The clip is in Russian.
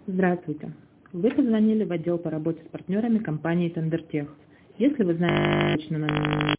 Здравствуйте. Вы позвонили в отдел по работе с партнерами компании Тендертех. Если вы знаете точно номер